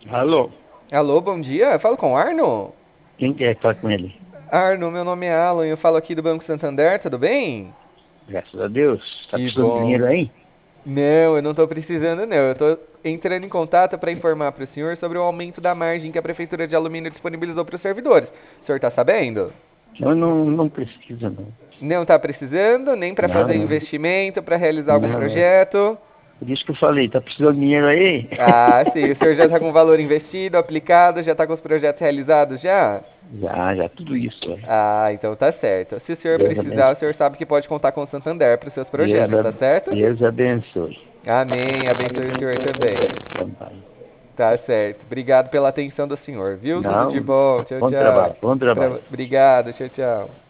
Alô, Alô, bom dia. Eu falo com o Arno? quem quer falar com ele? Arno, meu nome é Alan e eu falo aqui do Banco Santander, tudo bem? Graças a Deus. Tá Que precisando de dinheiro bom. aí? Não, eu não tô precisando não. Eu tô entrando em contato para informar para o senhor sobre o aumento da margem que a Prefeitura de Alumínio disponibilizou para os servidores. O senhor tá sabendo? Eu não preciso, não. Não tá precisando, nem para Não, fazer não. investimento, para realizar algum Não, é. projeto. Por isso que eu falei, tá precisando de dinheiro aí? Ah, sim, o senhor já tá com o valor investido, aplicado, já tá com os projetos realizados já? Já, tudo isso. Ah, então tá certo. Se o senhor Deus precisar, o abençoe. senhor sabe que pode contar com o Santander para os seus Deus, projetos, tá certo? Deus abençoe. Amém. Abençoe o senhor também. Também. Tá certo. Obrigado pela atenção do senhor, viu? Tudo de Não, bom. Tchau, bom tchau. trabalho, bom trabalho. Obrigado. Tchau, tchau.